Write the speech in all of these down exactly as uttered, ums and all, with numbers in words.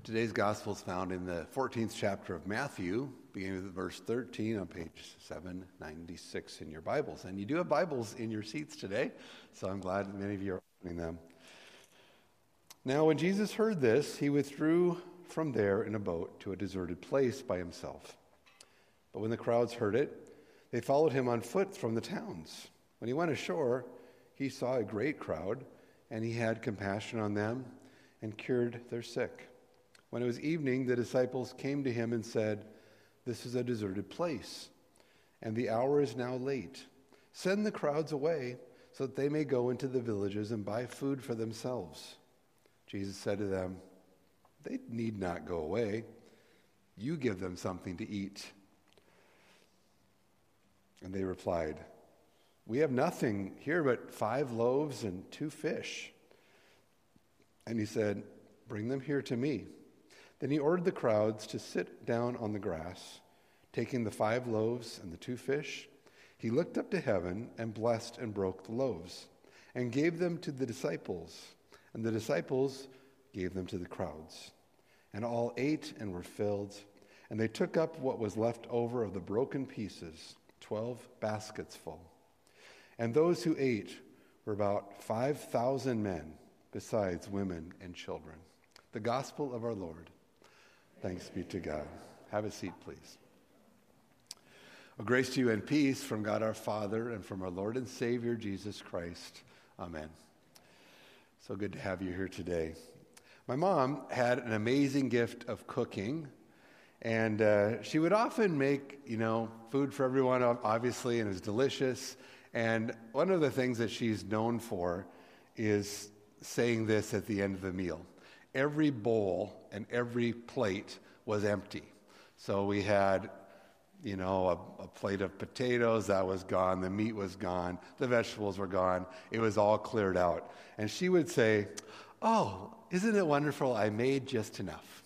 Today's gospel is found in the fourteenth chapter of Matthew, beginning with verse thirteen on page seven ninety-six in your Bibles. And you do have Bibles in your seats today, so I'm glad that many of you are opening them. Now, when Jesus heard this, he withdrew from there in a boat to a deserted place by himself. But when the crowds heard it, they followed him on foot from the towns. When he went ashore, he saw a great crowd, and he had compassion on them and cured their sick. When it was evening, the disciples came to him and said, "This is a deserted place, and the hour is now late. Send the crowds away so that they may go into the villages and buy food for themselves." Jesus said to them, "They need not go away. You give them something to eat." And they replied, "We have nothing here but five loaves and two fish." And he said, "Bring them here to me." Then he ordered the crowds to sit down on the grass. Taking the five loaves and the two fish, he looked up to heaven and blessed and broke the loaves and gave them to the disciples. And the disciples gave them to the crowds. And all ate and were filled. And they took up what was left over of the broken pieces, twelve baskets full. And those who ate were about five thousand men, besides women and children. The gospel of our Lord. Thanks be to God. Have a seat, please. A grace to you and peace from God our Father and from our Lord and Savior, Jesus Christ. Amen. So good to have you here today. My mom had an amazing gift of cooking, and uh, she would often make, you know, food for everyone, obviously, and it was delicious. And one of the things that she's known for is saying this at the end of the meal. Every bowl and every plate was empty. So we had, you know, a, a plate of potatoes, that was gone. The meat was gone. The vegetables were gone. It was all cleared out. And she would say, "Oh, isn't it wonderful? I made just enough."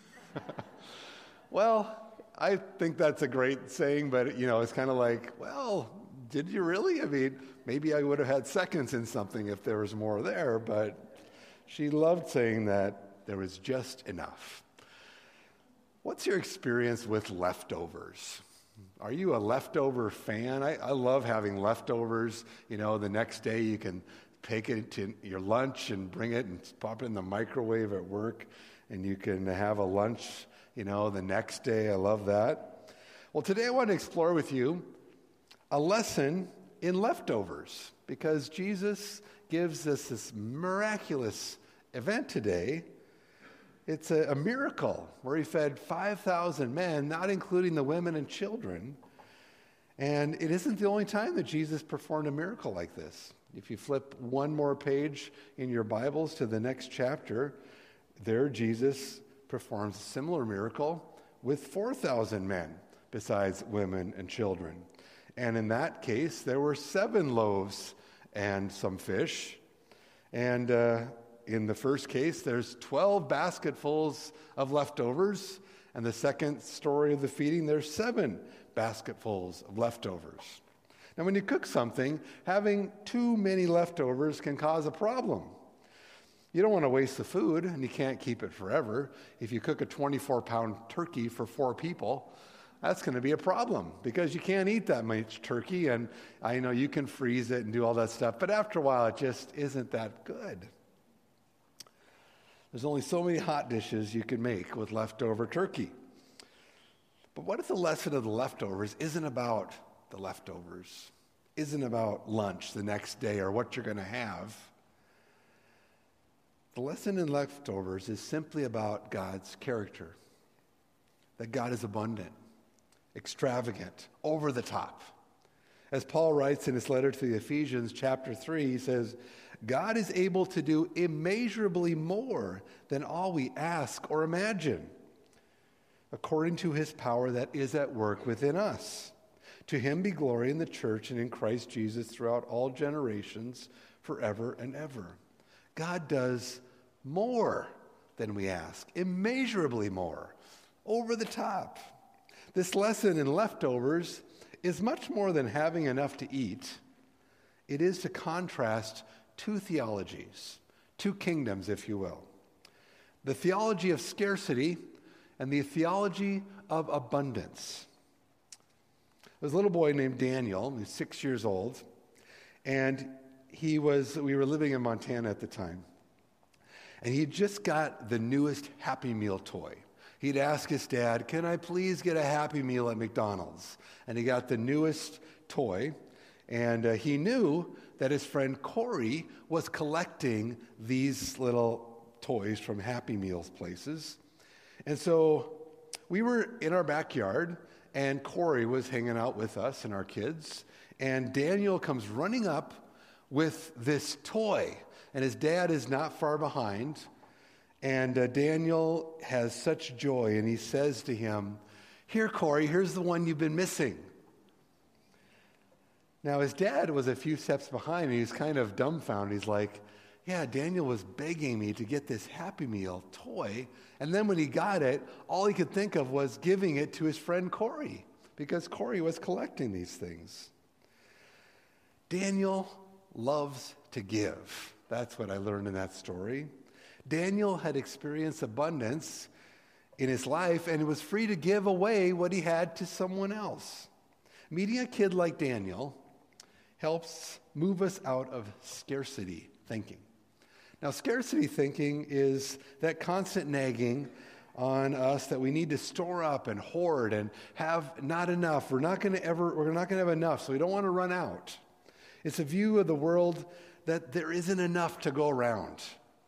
Well, I think that's a great saying, but, you know, it's kind of like, well, did you really? I mean, maybe I would have had seconds in something if there was more there, but she loved saying that there was just enough. What's your experience with leftovers? Are you a leftover fan? I, I love having leftovers. You know, the next day you can take it to your lunch and bring it and pop it in the microwave at work, and you can have a lunch, you know, the next day. I love that. Well, today I want to explore with you a lesson in leftovers, because Jesus gives us this miraculous event today. It's a, a miracle where he fed five thousand men, not including the women and children. And it isn't the only time that Jesus performed a miracle like this. If you flip one more page in your Bibles to the next chapter, there Jesus performs a similar miracle with four thousand men, besides women and children. And in that case, there were seven loaves and some fish. And uh, in the first case, there's twelve basketfuls of leftovers. And the second story of the feeding, there's seven basketfuls of leftovers. Now, when you cook something, having too many leftovers can cause a problem. You don't want to waste the food, and you can't keep it forever. If you cook a twenty-four pound turkey for four people, that's going to be a problem because you can't eat that much turkey, and I know you can freeze it and do all that stuff, but after a while it just isn't that good. There's only so many hot dishes you can make with leftover turkey. But what if the lesson of the leftovers isn't about the leftovers, isn't about lunch the next day or what you're going to have? The lesson in leftovers is simply about God's character, that God is abundant, extravagant, over the top. As Paul writes in his letter to the Ephesians, chapter three, he says, "God is able to do immeasurably more than all we ask or imagine, according to his power that is at work within us. To him be glory in the church and in Christ Jesus throughout all generations, forever and ever." God does more than we ask, immeasurably more, over the top. This lesson in leftovers is much more than having enough to eat. It is to contrast two theologies, two kingdoms, if you will. the theology of scarcity and the theology of abundance. There was a little boy named Daniel, he was six years old, and he was, we were living in Montana at the time, and he just got the newest Happy Meal toy. He'd ask his dad, "Can I please get a Happy Meal at McDonald's?" And he got the newest toy, and uh, he knew that his friend Corey was collecting these little toys from Happy Meals places. And so we were in our backyard, and Corey was hanging out with us and our kids, and Daniel comes running up with this toy, and his dad is not far behind. And uh, Daniel has such joy, and he says to him, "Here, Corey, here's the one you've been missing." Now, his dad was a few steps behind, and he's kind of dumbfounded. He's like, "Yeah, Daniel was begging me to get this Happy Meal toy." And then when he got it, all he could think of was giving it to his friend Corey, because Corey was collecting these things. Daniel loves to give. That's what I learned in that story. Daniel had experienced abundance in his life and was free to give away what he had to someone else. Meeting a kid like Daniel helps move us out of scarcity thinking. Now, scarcity thinking is that constant nagging on us that we need to store up and hoard and have not enough. We're not going to ever, we're not going to have enough, so we don't want to run out. It's a view of the world that there isn't enough to go around.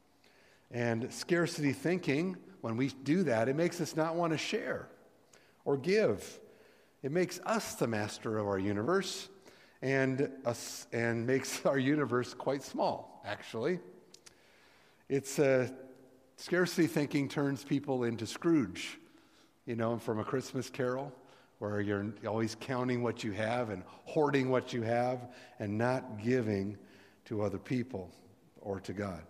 And scarcity thinking, when we do that, it makes us not want to share or give. It makes us the master of our universe, and us and makes our universe quite small, actually. It's uh, scarcity thinking turns people into Scrooge, you know, from A Christmas Carol, where you're always counting what you have and hoarding what you have and not giving to other people or to God.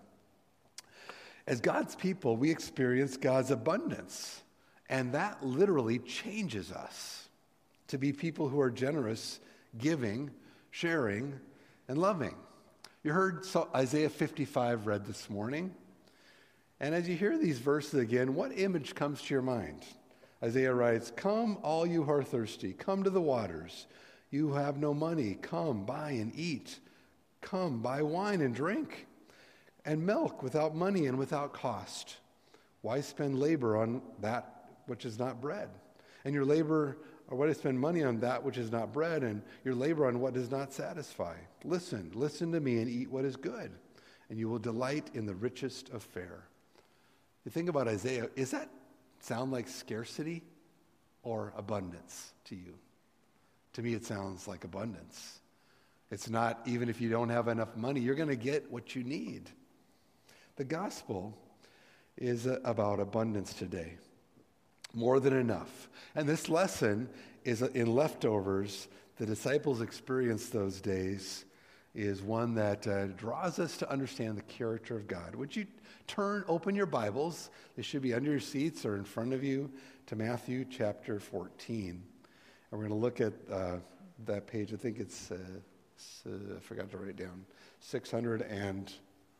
As God's people, we experience God's abundance, and that literally changes us to be people who are generous, giving, sharing, and loving. You heard Isaiah fifty-five read this morning, and as you hear these verses again, what image comes to your mind? Isaiah writes, "Come, all you who are thirsty, come to the waters. You who have no money, come, buy and eat. Come, buy wine and drink, and milk without money and without cost. Why spend labor on that which is not bread? And your labor, or why to spend money on that which is not bread, and your labor on what does not satisfy? Listen, listen to me and eat what is good, and you will delight in the richest of fare." You think about Isaiah, does that sound like scarcity or abundance to you? To me, it sounds like abundance. It's not, even if you don't have enough money, you're going to get what you need. The gospel is about abundance today, more than enough. And this lesson is in leftovers. The disciples experienced those days is one that uh, draws us to understand the character of God. Would you turn, open your Bibles, they should be under your seats or in front of you, to Matthew chapter fourteen. And we're going to look at uh, that page. I think it's, uh, it's uh, I forgot to write it down, six hundred and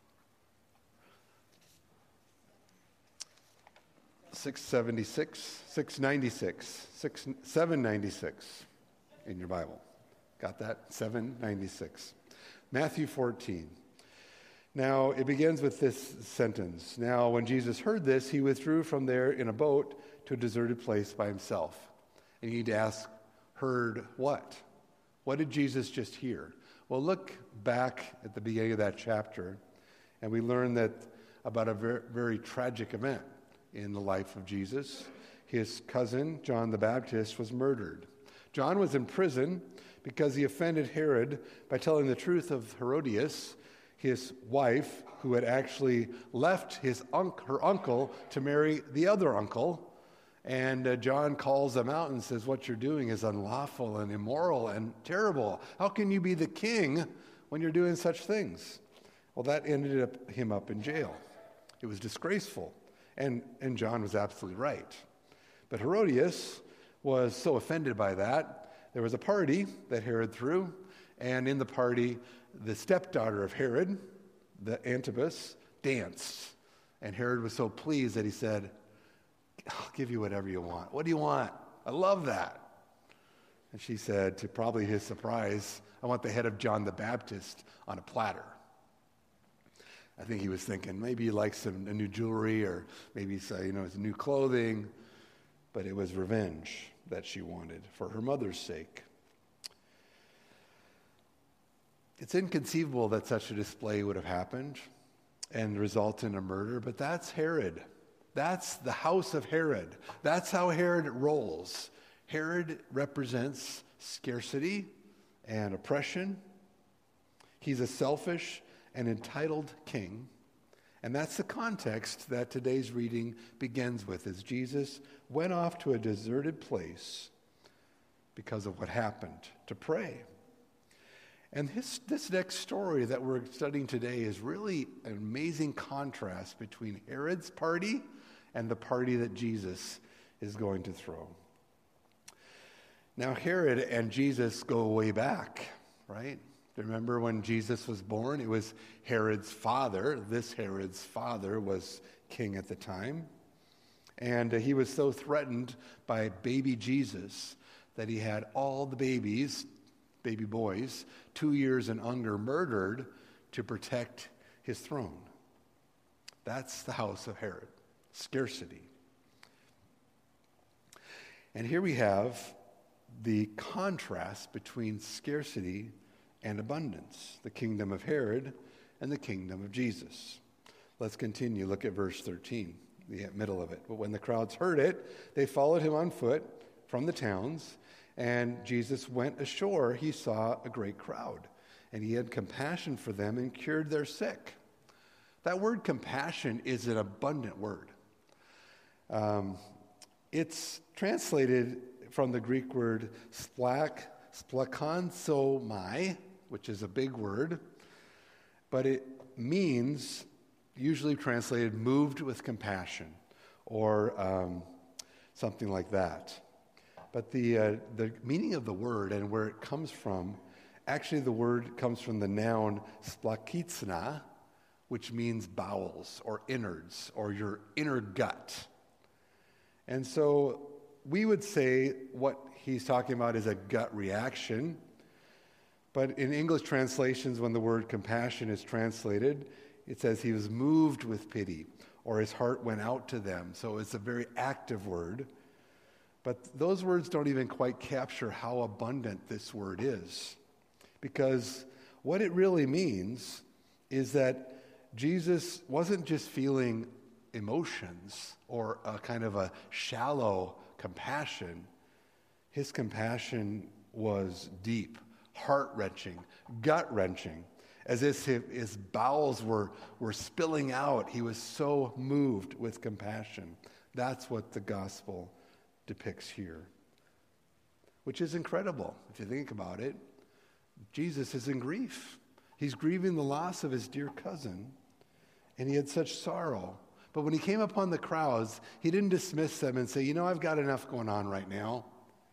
six seventy-six, six ninety-six, six, seven ninety-six in your Bible. Got that? seven ninety-six. Matthew fourteen. Now, it begins with this sentence. Now, when Jesus heard this, he withdrew from there in a boat to a deserted place by himself. And you need to ask, heard what? What did Jesus just hear? Well, look back at the beginning of that chapter, and we learn that about a very, very tragic event in the life of Jesus. His cousin, John the Baptist, was murdered. John was in prison because he offended Herod by telling the truth of Herodias, his wife, who had actually left his un- her uncle to marry the other uncle. And uh, John calls them out and says, "What you're doing is unlawful and immoral and terrible. How can you be the king when you're doing such things?" Well, that ended up him up in jail. It was disgraceful. And, and John was absolutely right. But Herodias was so offended by that, there was a party that Herod threw, and in the party, the stepdaughter of Herod, the Antipas, danced. And Herod was so pleased that he said, I'll give you whatever you want. What do you want? I love that. And she said, to probably his surprise, I want the head of John the Baptist on a platter. I think he was thinking maybe he likes some a new jewelry or maybe some, you know, his new clothing. But it was revenge that she wanted for her mother's sake. It's inconceivable that such a display would have happened and result in a murder, but that's Herod. That's the house of Herod. That's how Herod rolls. Herod represents scarcity and oppression. He's a selfish and entitled king. And that's the context that today's reading begins with, as Jesus went off to a deserted place because of what happened to pray. And his, this next story that we're studying today is really an amazing contrast between Herod's party and the party that Jesus is going to throw. Now, Herod and Jesus go way back, right? Remember when Jesus was born? It was Herod's father. This Herod's father was king at the time. And uh, he was so threatened by baby Jesus that he had all the babies, baby boys, two years and under, murdered to protect his throne. That's the house of Herod. Scarcity. And here we have the contrast between scarcity and abundance, the kingdom of Herod and the kingdom of Jesus. Let's continue. Look at verse thirteen, the middle of it. But when the crowds heard it, they followed him on foot from the towns, and Jesus went ashore. He saw a great crowd, and he had compassion for them and cured their sick. That word compassion is an abundant word. Um, it's translated from the Greek word splak, splakansomai, which is a big word, but it means, usually translated, moved with compassion, or um, something like that. But the uh, the meaning of the word and where it comes from, actually the word comes from the noun splakitsna, which means bowels or innards or your inner gut. And so we would say what he's talking about is a gut reaction. But in English translations, when the word compassion is translated, it says he was moved with pity, or his heart went out to them. So it's a very active word. But those words don't even quite capture how abundant this word is. Because what it really means is that Jesus wasn't just feeling emotions or a kind of a shallow compassion. His compassion was deep, heart-wrenching, gut-wrenching, as if his bowels were, were spilling out. He was so moved with compassion. That's what the gospel depicts here, which is incredible if you think about it. Jesus is in grief. He's grieving the loss of his dear cousin, and he had such sorrow. But when he came upon the crowds, he didn't dismiss them and say, you know, I've got enough going on right now.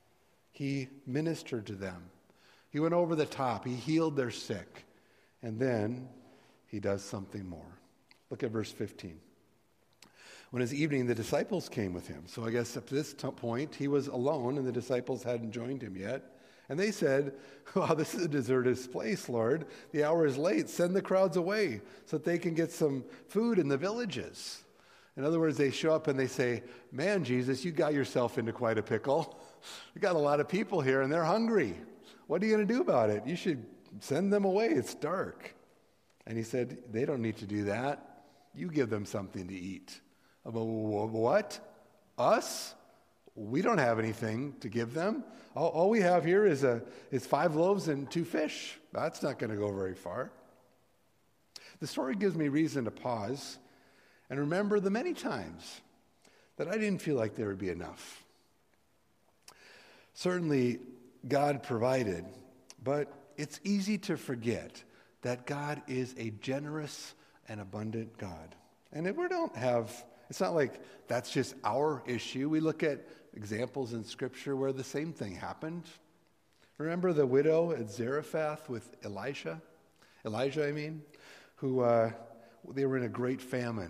He ministered to them. He went over the top. He healed their sick. And then he does something more. Look at verse fifteen. When it was evening, the disciples came with him. So I guess up to this t- point, he was alone, and the disciples hadn't joined him yet. And they said, wow, this is a deserted place, Lord. The hour is late. Send the crowds away so that they can get some food in the villages. In other words, they show up and they say, man, Jesus, you got yourself into quite a pickle. We got a lot of people here, and they're hungry. What are you going to do about it? You should send them away. It's dark. And he said, they don't need to do that. You give them something to eat. What? Us? We don't have anything to give them. All, all we have here is a is five loaves and two fish. That's not going to go very far. The story gives me reason to pause and remember the many times that I didn't feel like there would be enough. Certainly, God provided, but it's easy to forget that God is a generous and abundant God. And if we don't have, it's not like that's just our issue. We look at examples in Scripture where the same thing happened. Remember the widow at Zarephath with Elisha? Elijah, I mean, who uh, they were in a great famine.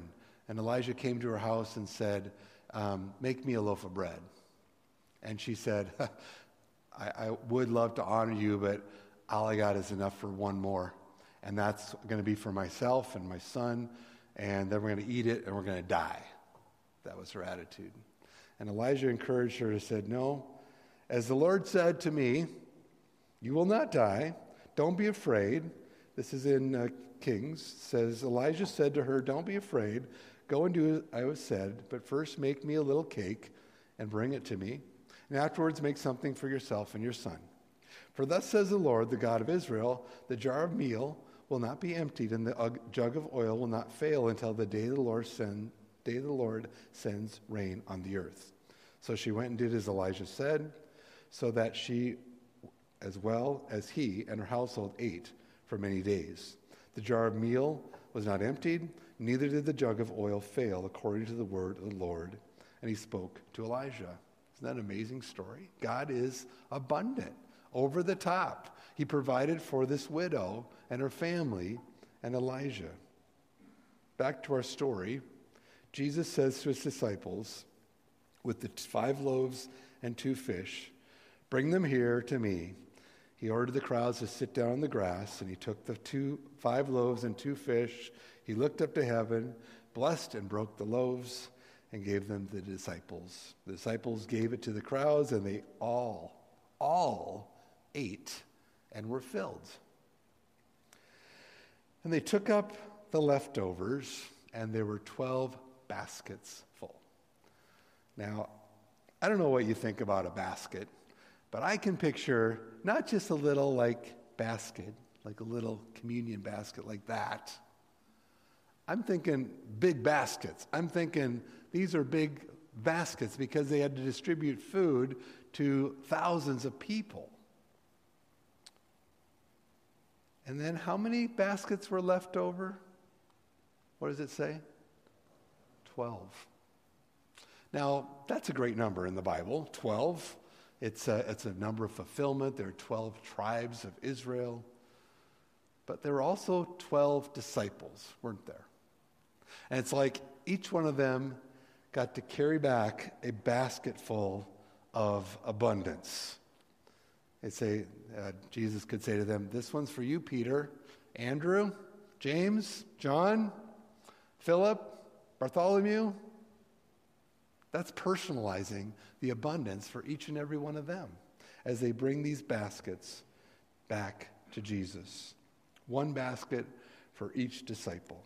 And Elijah came to her house and said, um, make me a loaf of bread. And she said, I, I would love to honor you, but all I got is enough for one more. And that's going to be for myself and my son, and then we're going to eat it and we're going to die. That was her attitude. And Elijah encouraged her and said, no, as the Lord said to me, you will not die. Don't be afraid. This is in uh, Kings. It says, Elijah said to her, don't be afraid. Go and do as I was said, but first make me a little cake and bring it to me. And afterwards make something for yourself and your son. For thus says the Lord, the God of Israel, the jar of meal will not be emptied, and the jug of oil will not fail until the day the Lord send, day the Lord sends rain on the earth. So she went and did as Elijah said, so that she, as well as he and her household, ate for many days. The jar of meal was not emptied, neither did the jug of oil fail, according to the word of the Lord. And he spoke to Elijah. Isn't that an amazing story? God is abundant, over the top. He provided for this widow and her family and Elijah. Back to our story, Jesus says to his disciples, with the five loaves and two fish, bring them here to me. He ordered the crowds to sit down on the grass, and he took the two, five loaves and two fish. He looked up to heaven, blessed and broke the loaves, and gave them to the disciples. The disciples gave it to the crowds, and they all, all ate and were filled. And they took up the leftovers, and there were twelve baskets full. Now, I don't know what you think about a basket, but I can picture not just a little like basket, like a little communion basket like that. I'm thinking big baskets. I'm thinking these are big baskets because they had to distribute food to thousands of people. And then how many baskets were left over? What does it say? Twelve. Now, that's a great number in the Bible, twelve. It's a, it's a number of fulfillment. There are twelve tribes of Israel. But there were also twelve disciples, weren't there? And it's like each one of them got to carry back a basket full of abundance. They'd say, uh, Jesus could say to them, this one's for you, Peter, Andrew, James, John, Philip, Bartholomew. That's personalizing the abundance for each and every one of them as they bring these baskets back to Jesus. One basket for each disciple.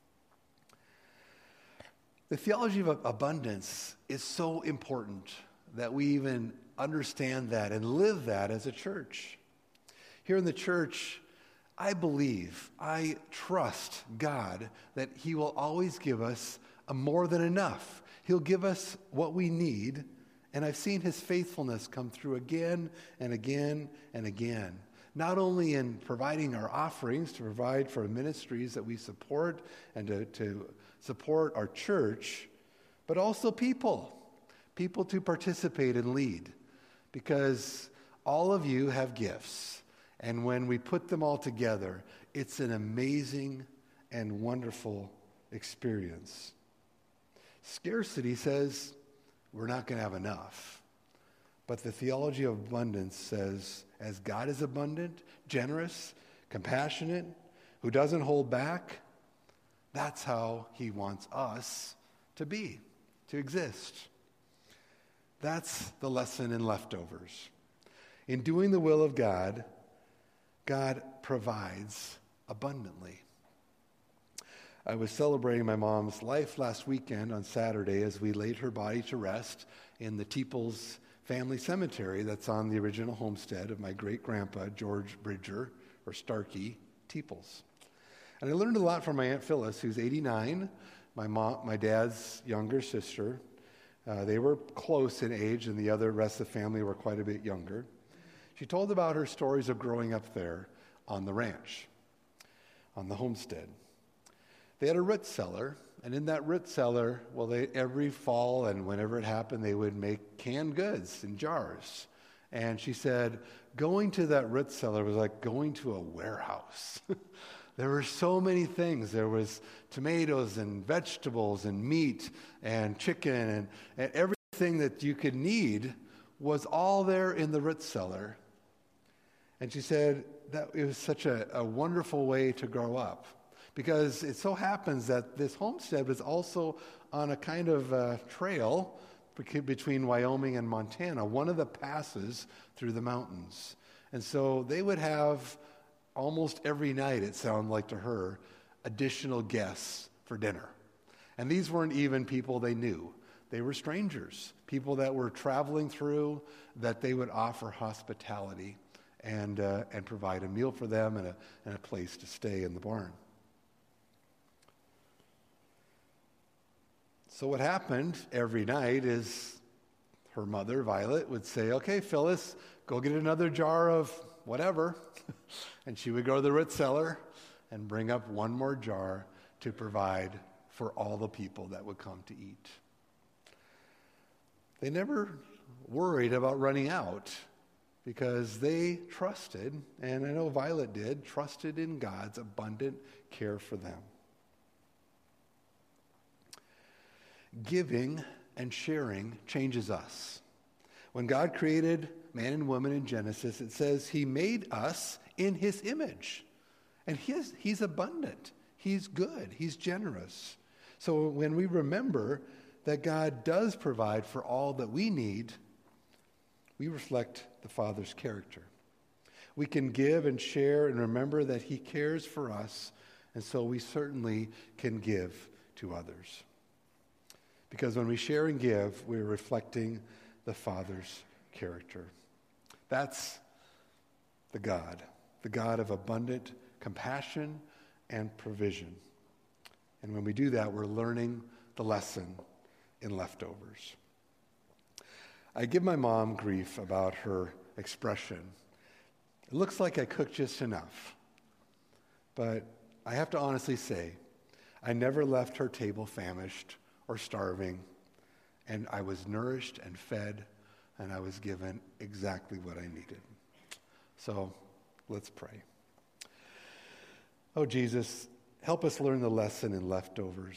The theology of abundance is so important that we even understand that and live that as a church. Here in the church, I believe, I trust God that he will always give us a more than enough. He'll give us what we need, and I've seen his faithfulness come through again and again and again. Not only in providing our offerings to provide for ministries that we support and to, to support our church, but also people, people to participate and lead, because all of you have gifts, and when we put them all together, it's an amazing and wonderful experience. Scarcity says we're not going to have enough. But the theology of abundance says, as God is abundant, generous, compassionate, who doesn't hold back, that's how he wants us to be, to exist. That's the lesson in leftovers. In doing the will of God, God provides abundantly. I was celebrating my mom's life last weekend on Saturday as we laid her body to rest in the Teeples family cemetery that's on the original homestead of my great-grandpa, George Bridger, or Starkey Teeples. And I learned a lot from my Aunt Phyllis, who's eighty-nine, my mom, my dad's younger sister. Uh, they were close in age, and the other rest of the family were quite a bit younger. She told about her stories of growing up there on the ranch, on the homestead. They had a root cellar, and in that root cellar, well, they, every fall and whenever it happened, they would make canned goods in jars. And she said, going to that root cellar was like going to a warehouse. There were so many things. There was tomatoes and vegetables and meat and chicken and, and everything that you could need was all there in the root cellar. And she said that it was such a, a wonderful way to grow up, because it so happens that this homestead was also on a kind of uh, trail between Wyoming and Montana, one of the passes through the mountains. And so they would have almost every night, it sounded like to her, additional guests for dinner. And these weren't even people they knew. They were strangers, people that were traveling through, that they would offer hospitality and uh, and provide a meal for them and a, and a place to stay in the barn. So what happened every night is her mother, Violet, would say, okay, Phyllis, go get another jar of whatever. And she would go to the root cellar and bring up one more jar to provide for all the people that would come to eat. They never worried about running out because they trusted, and I know Violet did, trusted in God's abundant care for them. Giving and sharing changes us. When God created man and woman in Genesis, it says he made us in his image. And he's, he's abundant. He's good. He's generous. So when we remember that God does provide for all that we need, we reflect the Father's character. We can give and share and remember that he cares for us, and so we certainly can give to others. Because when we share and give, we're reflecting the Father's character. That's the God, the God of abundant compassion and provision. And when we do that, we're learning the lesson in leftovers. I give my mom grief about her expression. It looks like I cooked just enough. But I have to honestly say, I never left her table famished or starving, and I was nourished and fed, and I was given exactly what I needed. So let's pray. Oh, Jesus, help us learn the lesson in leftovers.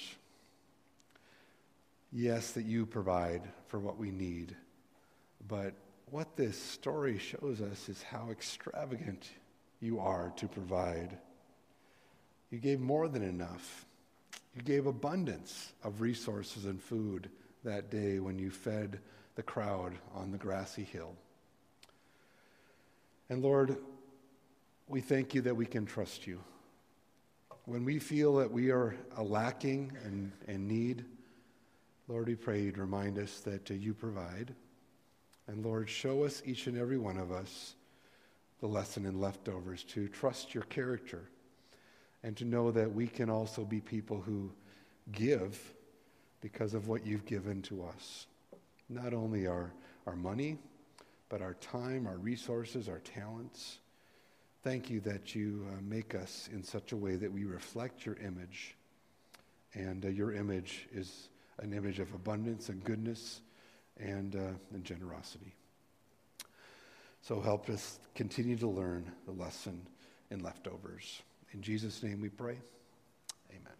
Yes, that you provide for what we need, but what this story shows us is how extravagant you are to provide. You gave more than enough. You gave abundance of resources and food that day when you fed the crowd on the grassy hill. And Lord, we thank you that we can trust you. When we feel that we are lacking and, and need, Lord, we pray you'd remind us that uh, you provide. And Lord, show us, each and every one of us, the lesson in leftovers, to trust your character and to know that we can also be people who give because of what you've given to us. Not only our, our money, but our time, our resources, our talents. Thank you that you uh, make us in such a way that we reflect your image. And uh, your image is an image of abundance and goodness and, uh, and generosity. So help us continue to learn the lesson in leftovers. In Jesus' name we pray. Amen.